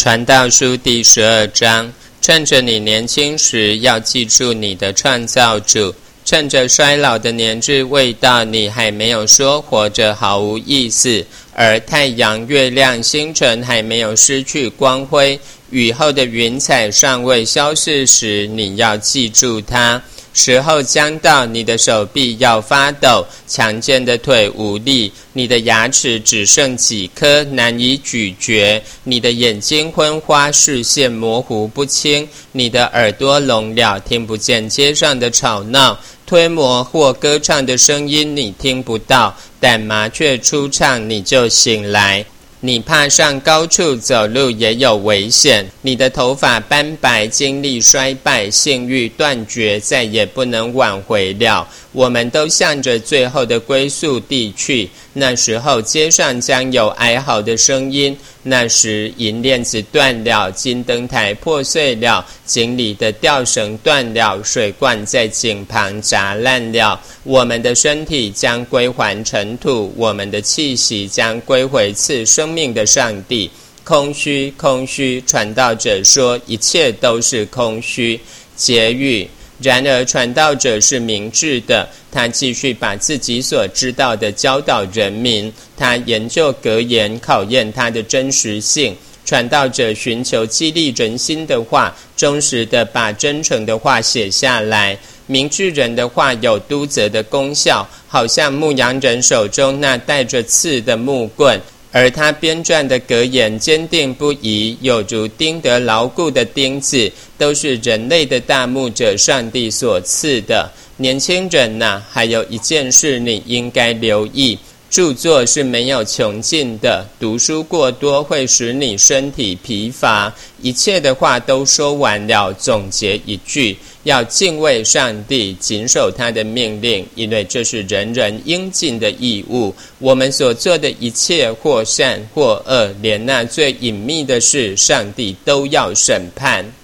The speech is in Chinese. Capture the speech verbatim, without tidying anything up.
传道书第十二章，趁着你年轻时，要记住你的创造主；趁着衰老的年日未到，你还没有说活着毫无意思；而太阳、月亮、星辰还没有失去光辉，雨后的云彩尚未消逝时，你要记住它。时候将到，你的手臂要发抖，强健的腿无力，你的牙齿只剩几颗，难以咀嚼，你的眼睛昏花，视线模糊不清，你的耳朵聋了，听不见街上的吵闹，推磨或歌唱的声音你听不到，但麻雀初唱你就醒来。你怕上高处走路也有危险，你的头发斑白，精力衰败，性欲断绝，再也不能挽回了。我们都向着最后的归宿地去，那时候街上将有哀嚎的声音，那时银链子断了，金灯台破碎了，井里的吊绳断了，水罐在井旁砸烂了。我们的身体将归还尘土，我们的气息将归回赐生命的上帝。空虚，空虚，传道者说一切都是空虚。结语，然而传道者是明智的，他继续把自己所知道的教导人民，他研究格言，考验它的真实性。传道者寻求激励人心的话，忠实的把真诚的话写下来。明智人的话有督责的功效，好像牧羊人手中那带着刺的木棍，而他编撰的格言坚定不移，有如钉得牢固的钉子，都是人类的大牧者上帝所赐的。年轻人啊，还有一件事你应该留意，著作是没有穷尽的，读书过多会使你身体疲乏。一切的话都说完了，总结一句，要敬畏上帝，谨守他的命令，因为这是人人应尽的义务。我们所做的一切，或善或恶，连那最隐秘的事，上帝都要审判。